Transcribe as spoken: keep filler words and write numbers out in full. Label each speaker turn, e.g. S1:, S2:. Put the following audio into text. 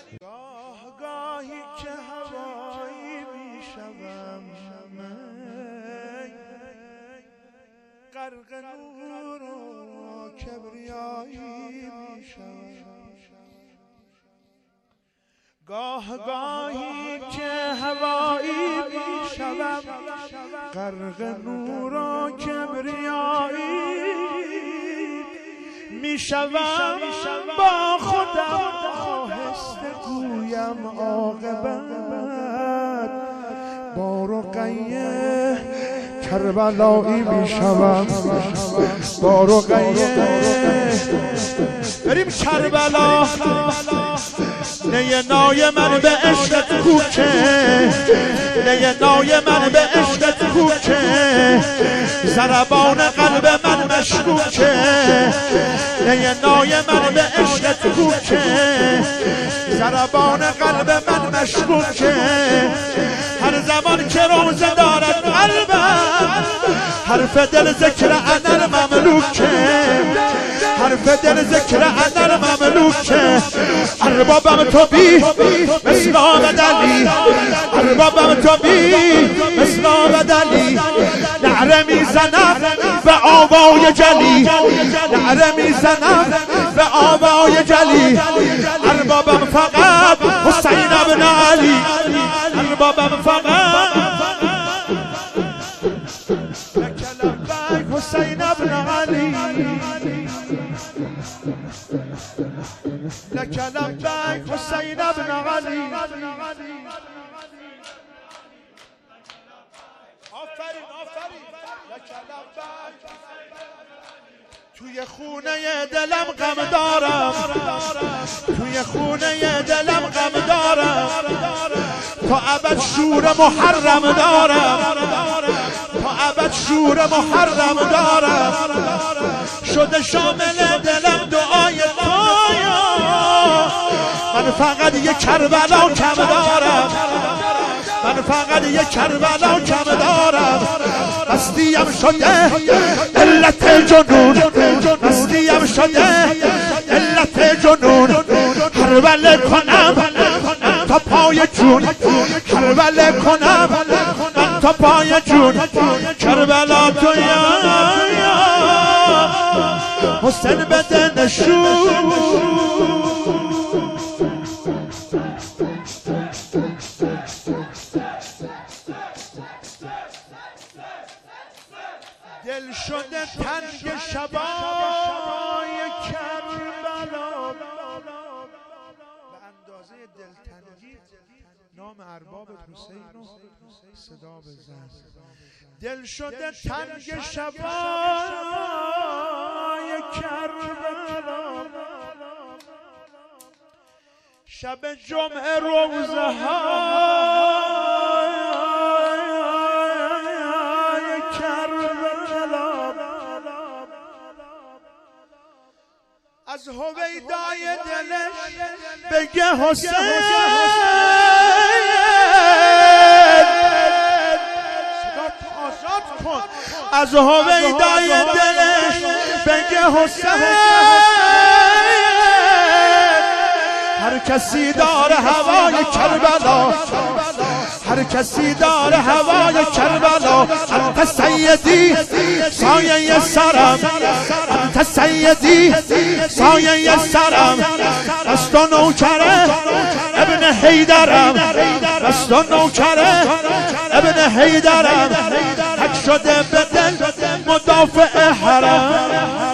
S1: گاه گاهی که هوایی میشوم غرق نور و کبریایی میشوم. گاه گاهی که هوایی میشوم غرق نور و کبریایی میشوم. با خودم آهسته گویم عاقبت با رقیه کربلایی میشوم. با رقیه بریم کربلا. نی نای من به عشقت کوچه، نی نای من به عشقت کوچه، ضربان قلب من مشکوکه. نی نای من به عشقت کوچه، ضربان قلب من مشکوکه. هر زمان که روزه دارد قلبم حرف دل ذکر انر مملوکه، حرف دل ذکر انر مملوکه. اربابم تو بی مثل آمد علی، اربابم تو بی مثل آمد علی. نعره میزنم به آوای جلی، نعره میزنم به آوای جلی. اربابم فقط حسین ابن علی، اربابم فقط حسین ابن علی. لك لبیک حسین ابن علی. آفرین آفرین. لك لبیک. توی خونه دلم غم دارم، توی خونه دلم غم دارم. تا ابد شور محرم دارم، تا ابد شور محرم دارم. شده شامل دلم دعای تویا، من فقط یک کربلا کم دارم، من فقط یک کربلا کم دارم. مستیم شده علت جنون، مستیم شده علت جنون. کربله کنم تا پای جون، کربله کنم من تا پای جون. کربلا تو یا حسین بده نشون. دل شده تنگ شبای کربلا، به اندازه دلتنگی نام ارباب حسین رو صدا بزن. دل شده تنگ شبای کربلا، شب جمعه روزه های کربلا. از هویدای دلش بگه حسین، از هویدای دلش بگه حسین. هر کسی داره هوای کربلا، هر کسی داره هوای کربلا. انت سیدی سایه سرم، انت سیدی سایه سرم. دست و نوکره ابن حیدرم، دست و نوکره ابن حیدرم. حق شده به دل مدافع حرم.